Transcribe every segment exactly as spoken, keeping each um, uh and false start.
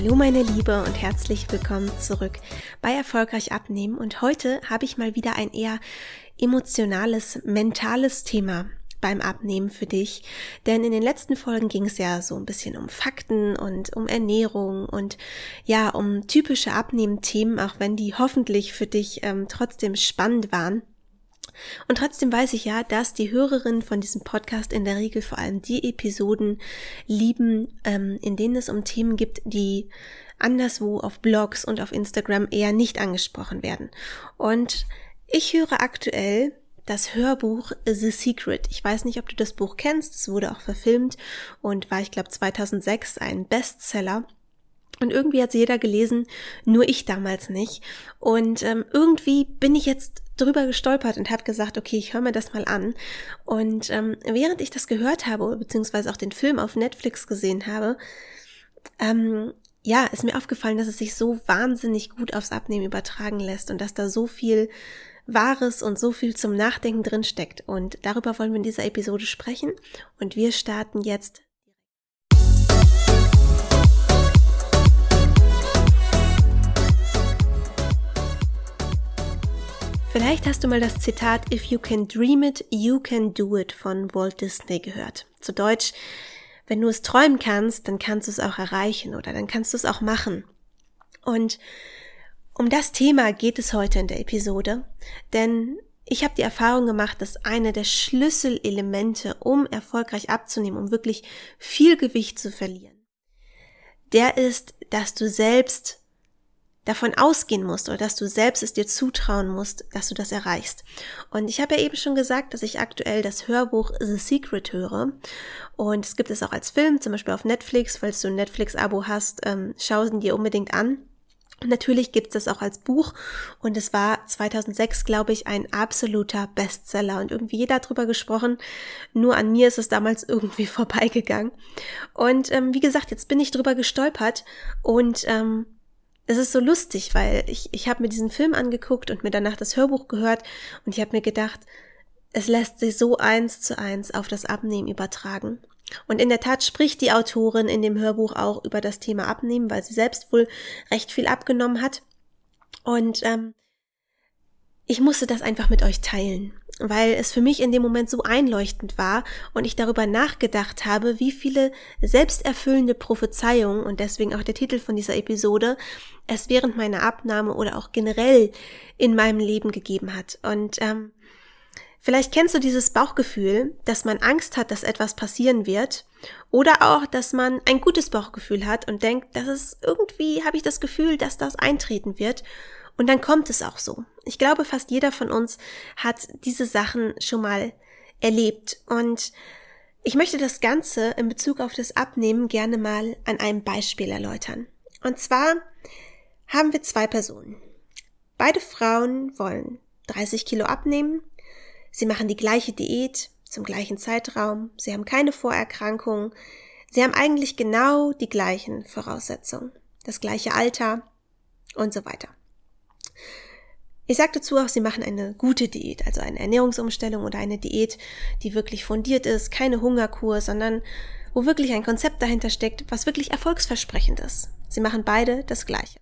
Hallo meine Liebe und herzlich willkommen zurück bei Erfolgreich Abnehmen. Und heute habe ich mal wieder ein eher emotionales, mentales Thema beim Abnehmen für dich. Denn in den letzten Folgen ging es ja so ein bisschen um Fakten und um Ernährung und ja, um typische Abnehmthemen, auch wenn die hoffentlich für dich ähm, trotzdem spannend waren. Und trotzdem weiß ich ja, dass die Hörerinnen von diesem Podcast in der Regel vor allem die Episoden lieben, ähm, in denen es um Themen gibt, die anderswo auf Blogs und auf Instagram eher nicht angesprochen werden. Und ich höre aktuell das Hörbuch The Secret. Ich weiß nicht, ob du das Buch kennst. Es wurde auch verfilmt und war, ich glaube, zweitausendsechs ein Bestseller. Und irgendwie hat es jeder gelesen, nur ich damals nicht. Und ähm, irgendwie bin ich jetzt drüber gestolpert und habe gesagt, okay, ich höre mir das mal an. Und ähm, während ich das gehört habe, beziehungsweise auch den Film auf Netflix gesehen habe, ähm, ja, ist mir aufgefallen, dass es sich so wahnsinnig gut aufs Abnehmen übertragen lässt und dass da so viel Wahres und so viel zum Nachdenken drin steckt. Und darüber wollen wir in dieser Episode sprechen. Und wir starten jetzt. Vielleicht hast du mal das Zitat "If you can dream it, you can do it" von Walt Disney gehört. Zu Deutsch: Wenn du es träumen kannst, dann kannst du es auch erreichen oder dann kannst du es auch machen. Und um das Thema geht es heute in der Episode, denn ich habe die Erfahrung gemacht, dass eine der Schlüsselelemente, um erfolgreich abzunehmen, um wirklich viel Gewicht zu verlieren, der ist, dass du selbst davon ausgehen musst oder dass du selbst es dir zutrauen musst, dass du das erreichst. Und ich habe ja eben schon gesagt, dass ich aktuell das Hörbuch The Secret höre und es gibt es auch als Film, zum Beispiel auf Netflix. Falls du ein Netflix-Abo hast, ähm, schau es dir unbedingt an. Und natürlich gibt es das auch als Buch und es war zweitausendsechs, glaube ich, ein absoluter Bestseller und irgendwie jeder hat drüber gesprochen, nur an mir ist es damals irgendwie vorbeigegangen. Und ähm, wie gesagt, jetzt bin ich drüber gestolpert und ähm, es ist so lustig, weil ich ich habe mir diesen Film angeguckt und mir danach das Hörbuch gehört und ich habe mir gedacht, es lässt sich so eins zu eins auf das Abnehmen übertragen. Und in der Tat spricht die Autorin in dem Hörbuch auch über das Thema Abnehmen, weil sie selbst wohl recht viel abgenommen hat. Und ähm, ich musste das einfach mit euch teilen, weil es für mich in dem Moment so einleuchtend war und ich darüber nachgedacht habe, wie viele selbsterfüllende Prophezeiungen, und deswegen auch der Titel von dieser Episode, es während meiner Abnahme oder auch generell in meinem Leben gegeben hat. Und ähm, vielleicht kennst du dieses Bauchgefühl, dass man Angst hat, dass etwas passieren wird, oder auch, dass man ein gutes Bauchgefühl hat und denkt, dass es irgendwie, habe ich das Gefühl, dass das eintreten wird. Und dann kommt es auch so. Ich glaube, fast jeder von uns hat diese Sachen schon mal erlebt. Und ich möchte das Ganze in Bezug auf das Abnehmen gerne mal an einem Beispiel erläutern. Und zwar haben wir zwei Personen. Beide Frauen wollen dreißig Kilo abnehmen. Sie machen die gleiche Diät zum gleichen Zeitraum. Sie haben keine Vorerkrankungen. Sie haben eigentlich genau die gleichen Voraussetzungen. Das gleiche Alter und so weiter. Ich sage dazu auch, sie machen eine gute Diät, also eine Ernährungsumstellung oder eine Diät, die wirklich fundiert ist, keine Hungerkur, sondern wo wirklich ein Konzept dahinter steckt, was wirklich erfolgsversprechend ist. Sie machen beide das Gleiche.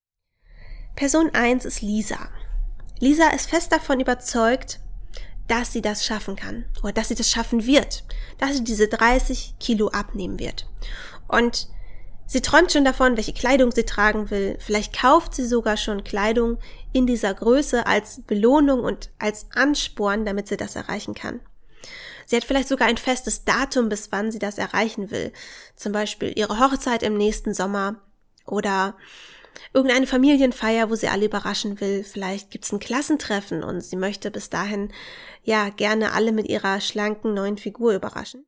Person eins ist Lisa. Lisa ist fest davon überzeugt, dass sie das schaffen kann oder dass sie das schaffen wird, dass sie diese dreißig Kilo abnehmen wird. Und sie träumt schon davon, welche Kleidung sie tragen will. Vielleicht kauft sie sogar schon Kleidung in dieser Größe als Belohnung und als Ansporn, damit sie das erreichen kann. Sie hat vielleicht sogar ein festes Datum, bis wann sie das erreichen will. Zum Beispiel ihre Hochzeit im nächsten Sommer oder irgendeine Familienfeier, wo sie alle überraschen will. Vielleicht gibt's ein Klassentreffen und sie möchte bis dahin ja gerne alle mit ihrer schlanken neuen Figur überraschen.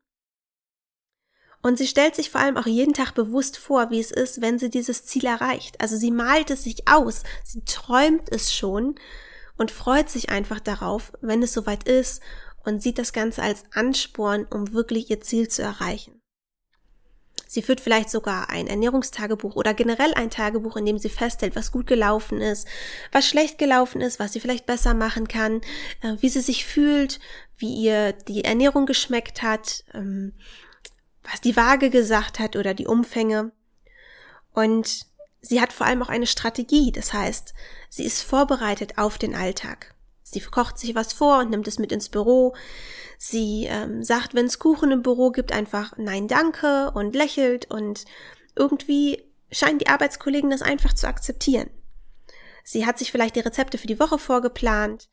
Und sie stellt sich vor allem auch jeden Tag bewusst vor, wie es ist, wenn sie dieses Ziel erreicht. Also sie malt es sich aus, sie träumt es schon und freut sich einfach darauf, wenn es soweit ist und sieht das Ganze als Ansporn, um wirklich ihr Ziel zu erreichen. Sie führt vielleicht sogar ein Ernährungstagebuch oder generell ein Tagebuch, in dem sie festhält, was gut gelaufen ist, was schlecht gelaufen ist, was sie vielleicht besser machen kann, wie sie sich fühlt, wie ihr die Ernährung geschmeckt hat, was die Waage gesagt hat oder die Umfänge. Und sie hat vor allem auch eine Strategie, das heißt, sie ist vorbereitet auf den Alltag. Sie kocht sich was vor und nimmt es mit ins Büro. Sie ähm, sagt, wenn es Kuchen im Büro gibt, einfach Nein, danke und lächelt und irgendwie scheinen die Arbeitskollegen das einfach zu akzeptieren. Sie hat sich vielleicht die Rezepte für die Woche vorgeplant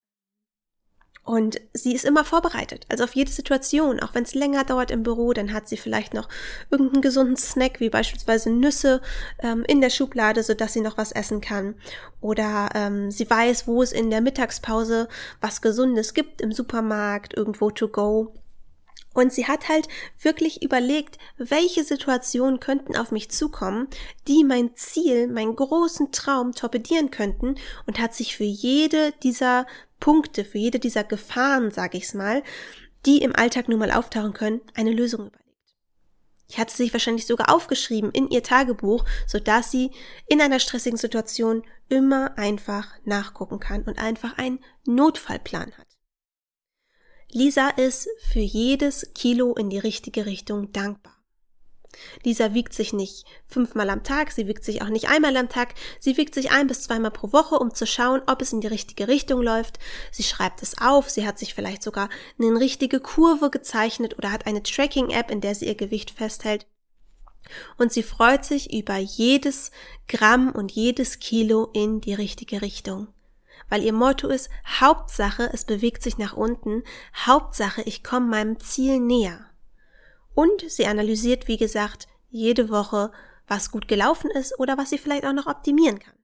und sie ist immer vorbereitet, also auf jede Situation. Auch wenn es länger dauert im Büro, dann hat sie vielleicht noch irgendeinen gesunden Snack, wie beispielsweise Nüsse ähm, in der Schublade, sodass sie noch was essen kann. Oder ähm, sie weiß, wo es in der Mittagspause was Gesundes gibt im Supermarkt, irgendwo to go. Und sie hat halt wirklich überlegt, welche Situationen könnten auf mich zukommen, die mein Ziel, meinen großen Traum torpedieren könnten, und hat sich für jede dieser Punkte, für jede dieser Gefahren, sage ich's mal, die im Alltag nun mal auftauchen können, eine Lösung überlegt. Die hat sie sich wahrscheinlich sogar aufgeschrieben in ihr Tagebuch, sodass sie in einer stressigen Situation immer einfach nachgucken kann und einfach einen Notfallplan hat. Lisa ist für jedes Kilo in die richtige Richtung dankbar. Lisa wiegt sich nicht fünfmal am Tag, sie wiegt sich auch nicht einmal am Tag, sie wiegt sich ein bis zweimal pro Woche, um zu schauen, ob es in die richtige Richtung läuft. Sie schreibt es auf, sie hat sich vielleicht sogar eine richtige Kurve gezeichnet oder hat eine Tracking-App, in der sie ihr Gewicht festhält. Und sie freut sich über jedes Gramm und jedes Kilo in die richtige Richtung. Weil ihr Motto ist, Hauptsache, es bewegt sich nach unten, Hauptsache, ich komme meinem Ziel näher. Und sie analysiert, wie gesagt, jede Woche, was gut gelaufen ist oder was sie vielleicht auch noch optimieren kann.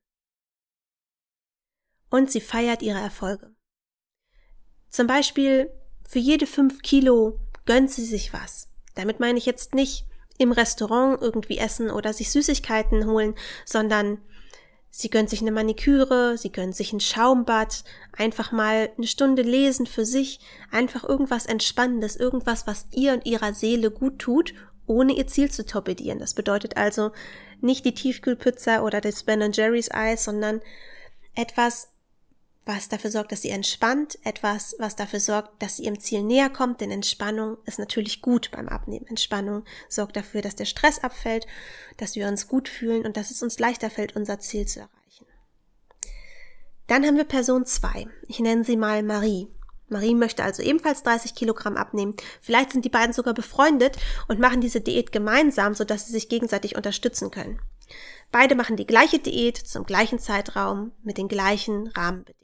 Und sie feiert ihre Erfolge. Zum Beispiel, für jede fünf Kilo gönnt sie sich was. Damit meine ich jetzt nicht im Restaurant irgendwie essen oder sich Süßigkeiten holen, sondern sie gönnt sich eine Maniküre, sie gönnt sich ein Schaumbad, einfach mal eine Stunde lesen für sich, einfach irgendwas Entspannendes, irgendwas, was ihr und ihrer Seele gut tut, ohne ihr Ziel zu torpedieren. Das bedeutet also nicht die Tiefkühlpizza oder das Ben and Jerry's Eis, sondern etwas, was dafür sorgt, dass sie entspannt, etwas, was dafür sorgt, dass sie ihrem Ziel näher kommt, denn Entspannung ist natürlich gut beim Abnehmen. Entspannung sorgt dafür, dass der Stress abfällt, dass wir uns gut fühlen und dass es uns leichter fällt, unser Ziel zu erreichen. Dann haben wir Person zwei. Ich nenne sie mal Marie. Marie möchte also ebenfalls dreißig Kilogramm abnehmen. Vielleicht sind die beiden sogar befreundet und machen diese Diät gemeinsam, sodass sie sich gegenseitig unterstützen können. Beide machen die gleiche Diät zum gleichen Zeitraum mit den gleichen Rahmenbedingungen.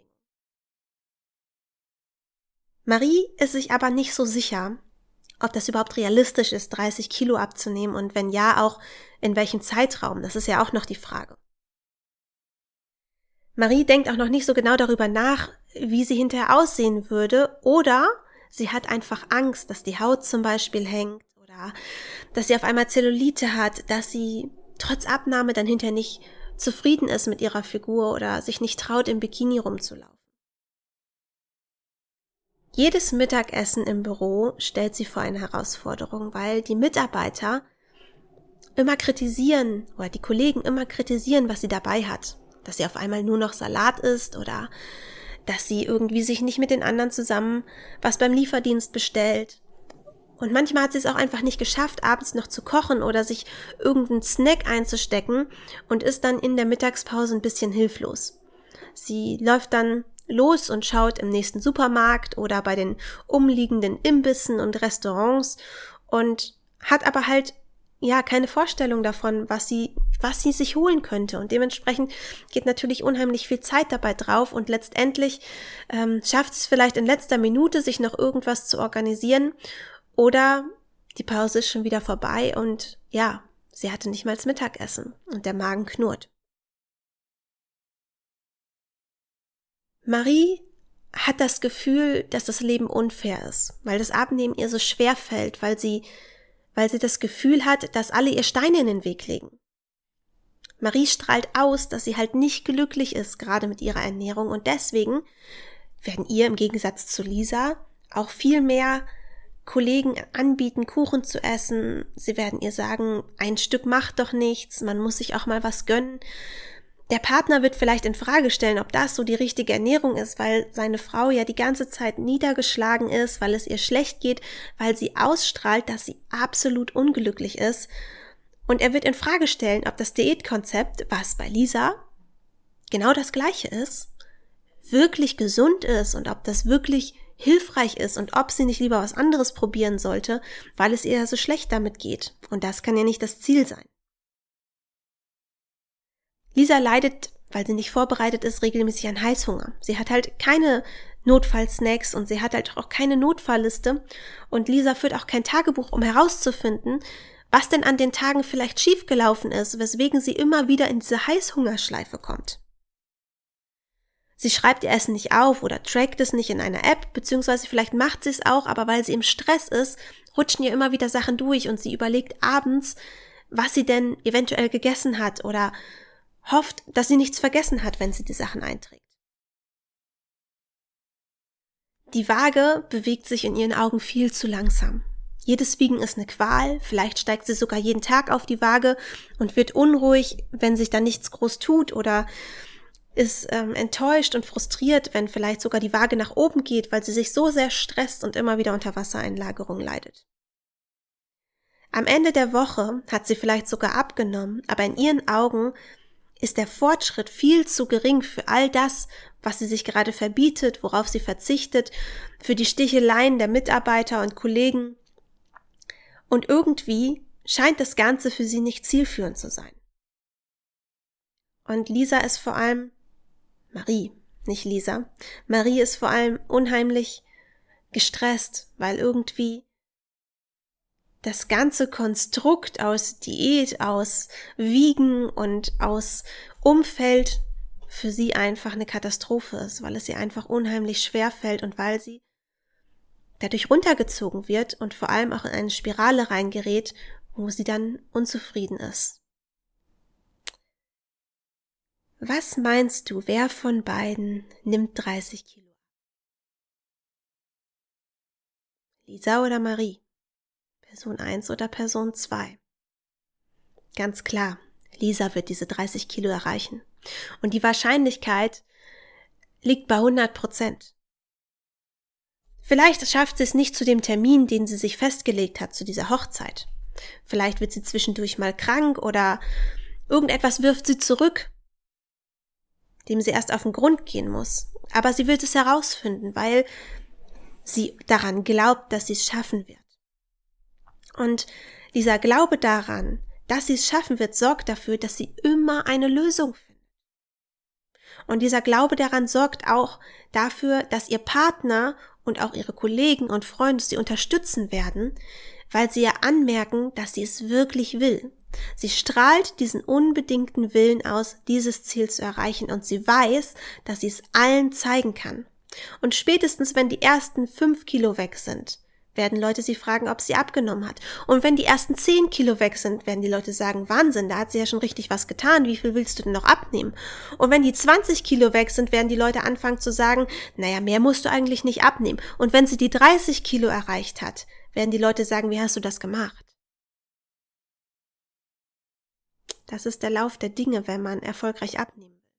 Marie ist sich aber nicht so sicher, ob das überhaupt realistisch ist, dreißig Kilo abzunehmen und wenn ja, auch in welchem Zeitraum. Das ist ja auch noch die Frage. Marie denkt auch noch nicht so genau darüber nach, wie sie hinterher aussehen würde, oder sie hat einfach Angst, dass die Haut zum Beispiel hängt oder dass sie auf einmal Zellulite hat, dass sie trotz Abnahme dann hinterher nicht zufrieden ist mit ihrer Figur oder sich nicht traut, im Bikini rumzulaufen. Jedes Mittagessen im Büro stellt sie vor eine Herausforderung, weil die Mitarbeiter immer kritisieren oder die Kollegen immer kritisieren, was sie dabei hat. Dass sie auf einmal nur noch Salat isst oder dass sie irgendwie sich nicht mit den anderen zusammen was beim Lieferdienst bestellt. Und manchmal hat sie es auch einfach nicht geschafft, abends noch zu kochen oder sich irgendeinen Snack einzustecken und ist dann in der Mittagspause ein bisschen hilflos. Sie läuft dann los und schaut im nächsten Supermarkt oder bei den umliegenden Imbissen und Restaurants und hat aber halt ja keine Vorstellung davon, was sie was sie sich holen könnte, und dementsprechend geht natürlich unheimlich viel Zeit dabei drauf und letztendlich ähm, schafft es vielleicht in letzter Minute, sich noch irgendwas zu organisieren, oder die Pause ist schon wieder vorbei und ja, sie hatte nicht mal das Mittagessen und der Magen knurrt. Marie hat das Gefühl, dass das Leben unfair ist, weil das Abnehmen ihr so schwer fällt, weil sie, weil sie das Gefühl hat, dass alle ihr Steine in den Weg legen. Marie strahlt aus, dass sie halt nicht glücklich ist, gerade mit ihrer Ernährung, und deswegen werden ihr im Gegensatz zu Lisa auch viel mehr Kollegen anbieten, Kuchen zu essen. Sie werden ihr sagen, ein Stück macht doch nichts, man muss sich auch mal was gönnen. Der Partner wird vielleicht in Frage stellen, ob das so die richtige Ernährung ist, weil seine Frau ja die ganze Zeit niedergeschlagen ist, weil es ihr schlecht geht, weil sie ausstrahlt, dass sie absolut unglücklich ist. Und er wird in Frage stellen, ob das Diätkonzept, was bei Lisa genau das Gleiche ist, wirklich gesund ist und ob das wirklich hilfreich ist und ob sie nicht lieber was anderes probieren sollte, weil es ihr so schlecht damit geht. Und das kann ja nicht das Ziel sein. Lisa leidet, weil sie nicht vorbereitet ist, regelmäßig an Heißhunger. Sie hat halt keine Notfallsnacks und sie hat halt auch keine Notfallliste. Und Lisa führt auch kein Tagebuch, um herauszufinden, was denn an den Tagen vielleicht schiefgelaufen ist, weswegen sie immer wieder in diese Heißhungerschleife kommt. Sie schreibt ihr Essen nicht auf oder trackt es nicht in einer App, beziehungsweise vielleicht macht sie es auch, aber weil sie im Stress ist, rutschen ihr immer wieder Sachen durch und sie überlegt abends, was sie denn eventuell gegessen hat oder hofft, dass sie nichts vergessen hat, wenn sie die Sachen einträgt. Die Waage bewegt sich in ihren Augen viel zu langsam. Jedes Wiegen ist eine Qual, vielleicht steigt sie sogar jeden Tag auf die Waage und wird unruhig, wenn sich da nichts groß tut oder ist ähm, enttäuscht und frustriert, wenn vielleicht sogar die Waage nach oben geht, weil sie sich so sehr stresst und immer wieder unter Wassereinlagerung leidet. Am Ende der Woche hat sie vielleicht sogar abgenommen, aber in ihren Augen ist der Fortschritt viel zu gering für all das, was sie sich gerade verbietet, worauf sie verzichtet, für die Sticheleien der Mitarbeiter und Kollegen. Und irgendwie scheint das Ganze für sie nicht zielführend zu sein. Und Lisa ist vor allem Marie, nicht Lisa. Marie ist vor allem unheimlich gestresst, weil irgendwie das ganze Konstrukt aus Diät, aus Wiegen und aus Umfeld für sie einfach eine Katastrophe ist, weil es ihr einfach unheimlich schwer fällt und weil sie dadurch runtergezogen wird und vor allem auch in eine Spirale reingerät, wo sie dann unzufrieden ist. Was meinst du, wer von beiden nimmt dreißig Kilo? Lisa oder Marie? Person eins oder Person zwei? Ganz klar, Lisa wird diese dreißig Kilo erreichen. Und die Wahrscheinlichkeit liegt bei hundert Prozent. Vielleicht schafft sie es nicht zu dem Termin, den sie sich festgelegt hat, zu dieser Hochzeit. Vielleicht wird sie zwischendurch mal krank oder irgendetwas wirft sie zurück, dem sie erst auf den Grund gehen muss. Aber sie wird es herausfinden, weil sie daran glaubt, dass sie es schaffen wird. Und dieser Glaube daran, dass sie es schaffen wird, sorgt dafür, dass sie immer eine Lösung findet. Und dieser Glaube daran sorgt auch dafür, dass ihr Partner und auch ihre Kollegen und Freunde sie unterstützen werden, weil sie ja anmerken, dass sie es wirklich will. Sie strahlt diesen unbedingten Willen aus, dieses Ziel zu erreichen, und sie weiß, dass sie es allen zeigen kann. Und spätestens, wenn die ersten fünf Kilo weg sind, werden Leute sie fragen, ob sie abgenommen hat. Und wenn die ersten zehn Kilo weg sind, werden die Leute sagen, Wahnsinn, da hat sie ja schon richtig was getan, wie viel willst du denn noch abnehmen? Und wenn die zwanzig Kilo weg sind, werden die Leute anfangen zu sagen, naja, mehr musst du eigentlich nicht abnehmen. Und wenn sie die dreißig Kilo erreicht hat, werden die Leute sagen, wie hast du das gemacht? Das ist der Lauf der Dinge, wenn man erfolgreich abnehmen will.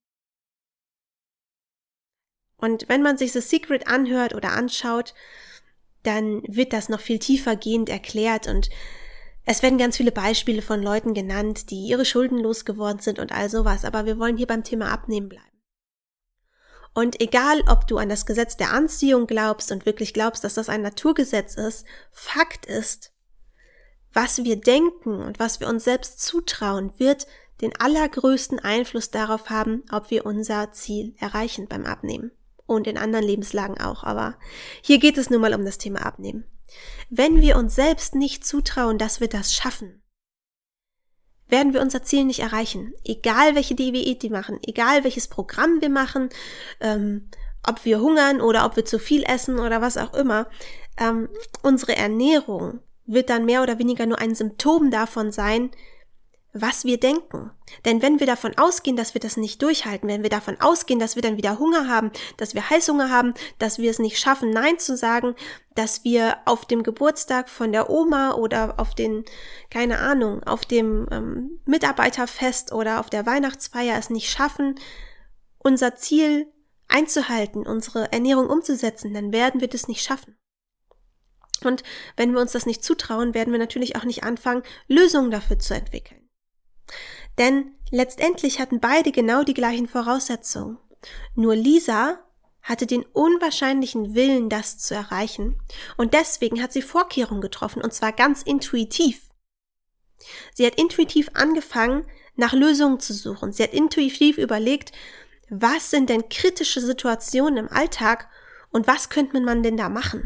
Und wenn man sich The Secret anhört oder anschaut, dann wird das noch viel tiefer gehend erklärt und es werden ganz viele Beispiele von Leuten genannt, die ihre Schulden losgeworden sind und all sowas, aber wir wollen hier beim Thema Abnehmen bleiben. Und egal, ob du an das Gesetz der Anziehung glaubst und wirklich glaubst, dass das ein Naturgesetz ist, Fakt ist, was wir denken und was wir uns selbst zutrauen, wird den allergrößten Einfluss darauf haben, ob wir unser Ziel erreichen beim Abnehmen. Und in anderen Lebenslagen auch, aber hier geht es nun mal um das Thema Abnehmen. Wenn wir uns selbst nicht zutrauen, dass wir das schaffen, werden wir unser Ziel nicht erreichen. Egal welche Diät wir machen, egal welches Programm wir machen, ähm, ob wir hungern oder ob wir zu viel essen oder was auch immer, ähm, unsere Ernährung wird dann mehr oder weniger nur ein Symptom davon sein, was wir denken. Denn wenn wir davon ausgehen, dass wir das nicht durchhalten, wenn wir davon ausgehen, dass wir dann wieder Hunger haben, dass wir Heißhunger haben, dass wir es nicht schaffen, Nein zu sagen, dass wir auf dem Geburtstag von der Oma oder auf den, keine Ahnung, auf dem ähm, Mitarbeiterfest oder auf der Weihnachtsfeier es nicht schaffen, unser Ziel einzuhalten, unsere Ernährung umzusetzen, dann werden wir das nicht schaffen. Und wenn wir uns das nicht zutrauen, werden wir natürlich auch nicht anfangen, Lösungen dafür zu entwickeln. Denn letztendlich hatten beide genau die gleichen Voraussetzungen. Nur Lisa hatte den unwahrscheinlichen Willen, das zu erreichen, und deswegen hat sie Vorkehrungen getroffen, und zwar ganz intuitiv. Sie hat intuitiv angefangen, nach Lösungen zu suchen. Sie hat intuitiv überlegt, was sind denn kritische Situationen im Alltag und was könnte man denn da machen?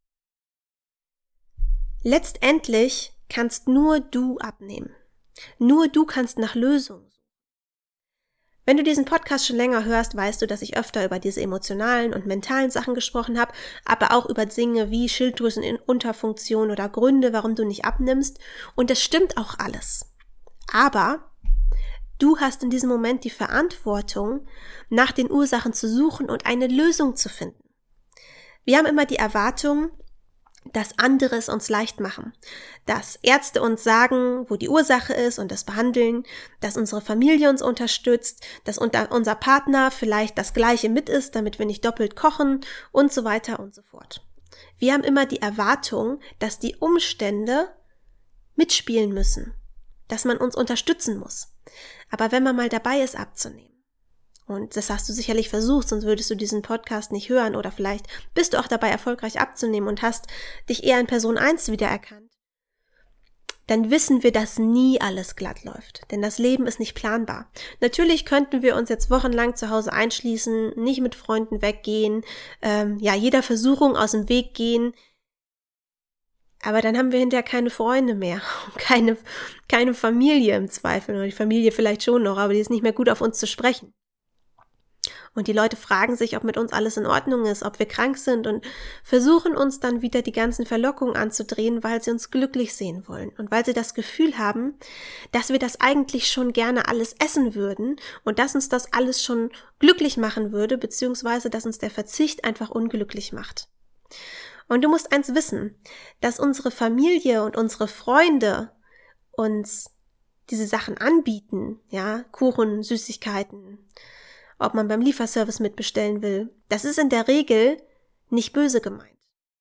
Letztendlich kannst nur du abnehmen. Nur du kannst nach Lösungen suchen. Wenn du diesen Podcast schon länger hörst, weißt du, dass ich öfter über diese emotionalen und mentalen Sachen gesprochen habe, aber auch über Dinge wie Schilddrüsenunterfunktion oder Gründe, warum du nicht abnimmst. Und das stimmt auch alles. Aber du hast in diesem Moment die Verantwortung, nach den Ursachen zu suchen und eine Lösung zu finden. Wir haben immer die Erwartung, dass andere es uns leicht machen, dass Ärzte uns sagen, wo die Ursache ist und das behandeln, dass unsere Familie uns unterstützt, dass unser Partner vielleicht das Gleiche mit ist, damit wir nicht doppelt kochen und so weiter und so fort. Wir haben immer die Erwartung, dass die Umstände mitspielen müssen, dass man uns unterstützen muss. Aber wenn man mal dabei ist, abzunehmen, und das hast du sicherlich versucht, sonst würdest du diesen Podcast nicht hören, oder vielleicht bist du auch dabei, erfolgreich abzunehmen und hast dich eher in Person eins wiedererkannt, dann wissen wir, dass nie alles glatt läuft, denn das Leben ist nicht planbar. Natürlich könnten wir uns jetzt wochenlang zu Hause einschließen, nicht mit Freunden weggehen, ähm, ja, jeder Versuchung aus dem Weg gehen, aber dann haben wir hinterher keine Freunde mehr, keine, keine Familie im Zweifel, oder die Familie vielleicht schon noch, aber die ist nicht mehr gut auf uns zu sprechen. Und die Leute fragen sich, ob mit uns alles in Ordnung ist, ob wir krank sind, und versuchen uns dann wieder die ganzen Verlockungen anzudrehen, weil sie uns glücklich sehen wollen und weil sie das Gefühl haben, dass wir das eigentlich schon gerne alles essen würden und dass uns das alles schon glücklich machen würde, beziehungsweise dass uns der Verzicht einfach unglücklich macht. Und du musst eins wissen, dass unsere Familie und unsere Freunde uns diese Sachen anbieten, ja, Kuchen, Süßigkeiten, ob man beim Lieferservice mitbestellen will. Das ist in der Regel nicht böse gemeint.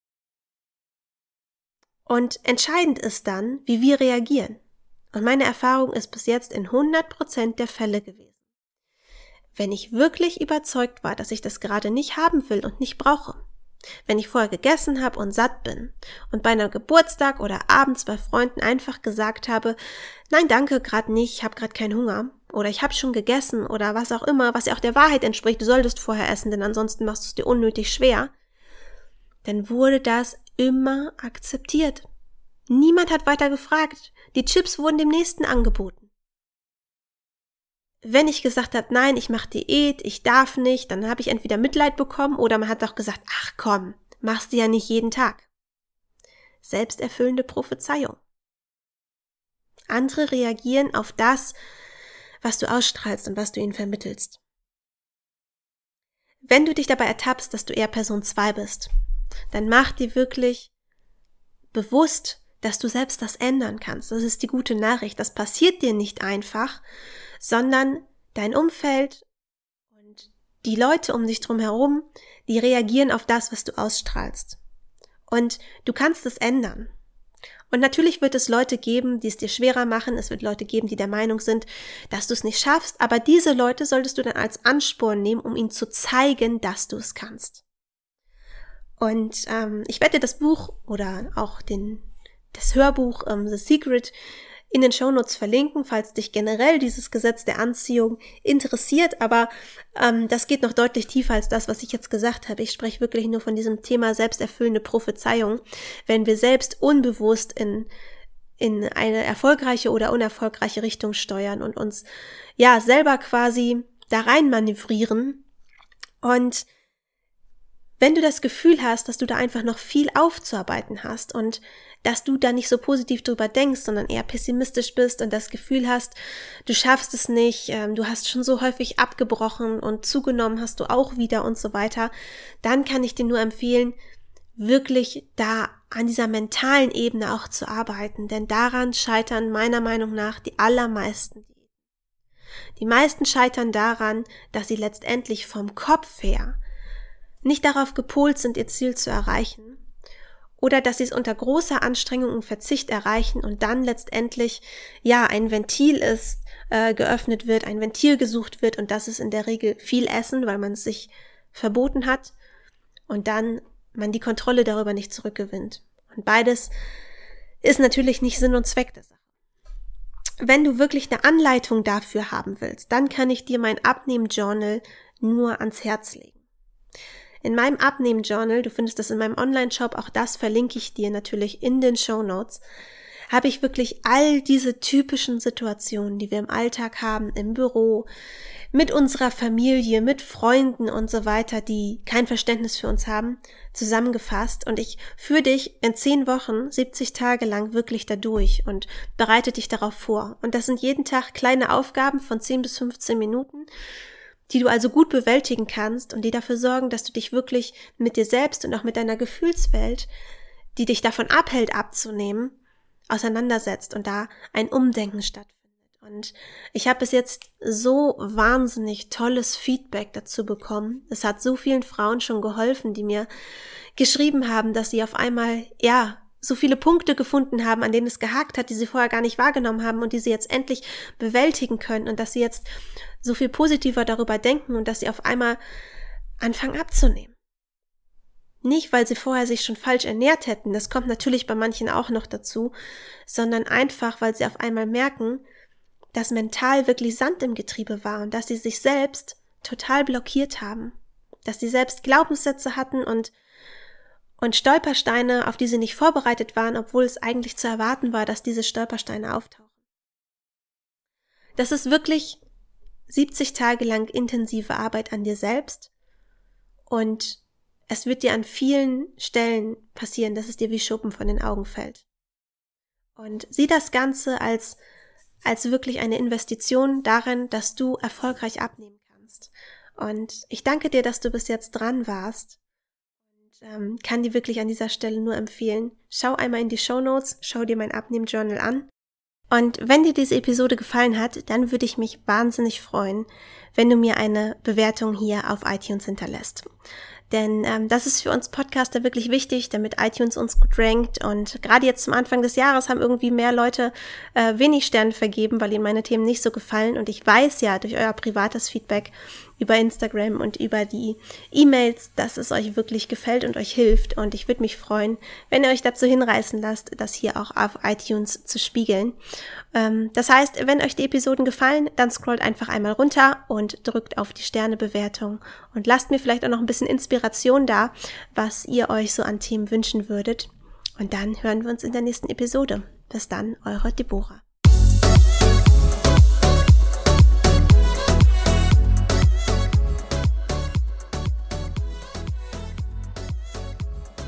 Und entscheidend ist dann, wie wir reagieren. Und meine Erfahrung ist bis jetzt in hundert Prozent der Fälle gewesen. Wenn ich wirklich überzeugt war, dass ich das gerade nicht haben will und nicht brauche, wenn ich vorher gegessen habe und satt bin und bei einer Geburtstag oder abends bei Freunden einfach gesagt habe, nein, danke, gerade nicht, ich habe gerade keinen Hunger, oder ich habe schon gegessen oder was auch immer, was ja auch der Wahrheit entspricht, du solltest vorher essen, denn ansonsten machst du es dir unnötig schwer, dann wurde das immer akzeptiert. Niemand hat weiter gefragt. Die Chips wurden dem Nächsten angeboten. Wenn ich gesagt habe, nein, ich mache Diät, ich darf nicht, dann habe ich entweder Mitleid bekommen oder man hat auch gesagt, ach komm, machst du ja nicht jeden Tag. Selbsterfüllende Prophezeiung. Andere reagieren auf das, was du ausstrahlst und was du ihnen vermittelst. Wenn du dich dabei ertappst, dass du eher Person zwei bist, dann mach dir wirklich bewusst, dass du selbst das ändern kannst. Das ist die gute Nachricht. Das passiert dir nicht einfach, sondern dein Umfeld und die Leute um dich drum herum, die reagieren auf das, was du ausstrahlst. Und du kannst es ändern. Und natürlich wird es Leute geben, die es dir schwerer machen. Es wird Leute geben, die der Meinung sind, dass du es nicht schaffst. Aber diese Leute solltest du dann als Ansporn nehmen, um ihnen zu zeigen, dass du es kannst. Und ähm, ich werde dir das Buch oder auch den, das Hörbuch ähm, The Secret in den Shownotes verlinken, falls dich generell dieses Gesetz der Anziehung interessiert, aber ähm, das geht noch deutlich tiefer als das, was ich jetzt gesagt habe. Ich spreche wirklich nur von diesem Thema selbsterfüllende Prophezeiung. Wenn wir selbst unbewusst in in eine erfolgreiche oder unerfolgreiche Richtung steuern und uns ja selber quasi da rein manövrieren. Und wenn du das Gefühl hast, dass du da einfach noch viel aufzuarbeiten hast und dass du da nicht so positiv drüber denkst, sondern eher pessimistisch bist und das Gefühl hast, du schaffst es nicht, ähm, du hast schon so häufig abgebrochen und zugenommen hast du auch wieder und so weiter, dann kann ich dir nur empfehlen, wirklich da an dieser mentalen Ebene auch zu arbeiten, denn daran scheitern meiner Meinung nach die allermeisten. Die meisten scheitern daran, dass sie letztendlich vom Kopf her nicht darauf gepolt sind, ihr Ziel zu erreichen oder dass sie es unter großer Anstrengung und Verzicht erreichen und dann letztendlich, ja, ein Ventil ist, äh, geöffnet wird, ein Ventil gesucht wird und das ist in der Regel viel Essen, weil man es sich verboten hat und dann man die Kontrolle darüber nicht zurückgewinnt. Und beides ist natürlich nicht Sinn und Zweck der Sache. Wenn du wirklich eine Anleitung dafür haben willst, dann kann ich dir mein Abnehmen-Journal nur ans Herz legen. In meinem Abnehmen-Journal, du findest das in meinem Online-Shop, auch das verlinke ich dir natürlich in den Shownotes, habe ich wirklich all diese typischen Situationen, die wir im Alltag haben, im Büro, mit unserer Familie, mit Freunden und so weiter, die kein Verständnis für uns haben, zusammengefasst und ich führe dich in zehn Wochen, siebzig Tage lang wirklich da durch und bereite dich darauf vor. Und das sind jeden Tag kleine Aufgaben von zehn bis fünfzehn Minuten, die du also gut bewältigen kannst und die dafür sorgen, dass du dich wirklich mit dir selbst und auch mit deiner Gefühlswelt, die dich davon abhält abzunehmen, auseinandersetzt und da ein Umdenken stattfindet. Und ich habe bis jetzt so wahnsinnig tolles Feedback dazu bekommen. Es hat so vielen Frauen schon geholfen, die mir geschrieben haben, dass sie auf einmal, ja, so viele Punkte gefunden haben, an denen es gehakt hat, die sie vorher gar nicht wahrgenommen haben und die sie jetzt endlich bewältigen können und dass sie jetzt so viel positiver darüber denken und dass sie auf einmal anfangen abzunehmen. Nicht, weil sie vorher sich schon falsch ernährt hätten, das kommt natürlich bei manchen auch noch dazu, sondern einfach, weil sie auf einmal merken, dass mental wirklich Sand im Getriebe war und dass sie sich selbst total blockiert haben, dass sie selbst Glaubenssätze hatten und und Stolpersteine, auf die sie nicht vorbereitet waren, obwohl es eigentlich zu erwarten war, dass diese Stolpersteine auftauchen. Das ist wirklich siebzig Tage lang intensive Arbeit an dir selbst und es wird dir an vielen Stellen passieren, dass es dir wie Schuppen von den Augen fällt. Und sieh das Ganze als, als wirklich eine Investition darin, dass du erfolgreich abnehmen kannst. Und ich danke dir, dass du bis jetzt dran warst. Ähm, kann dir wirklich an dieser Stelle nur empfehlen, schau einmal in die Shownotes, schau dir mein Abnehmen-Journal an. Und wenn dir diese Episode gefallen hat, dann würde ich mich wahnsinnig freuen, wenn du mir eine Bewertung hier auf iTunes hinterlässt. Denn ähm, das ist für uns Podcaster wirklich wichtig, damit iTunes uns gut rankt. Und gerade jetzt zum Anfang des Jahres haben irgendwie mehr Leute äh, wenig Sterne vergeben, weil ihnen meine Themen nicht so gefallen. Und ich weiß ja durch euer privates Feedback über Instagram und über die E-Mails, dass es euch wirklich gefällt und euch hilft. Und ich würde mich freuen, wenn ihr euch dazu hinreißen lasst, das hier auch auf iTunes zu spiegeln. Ähm, das heißt, wenn euch die Episoden gefallen, dann scrollt einfach einmal runter und drückt auf die Sternebewertung und lasst mir vielleicht auch noch ein bisschen Inspiration da, was ihr euch so an Themen wünschen würdet. Und dann hören wir uns in der nächsten Episode. Bis dann, eure Deborah.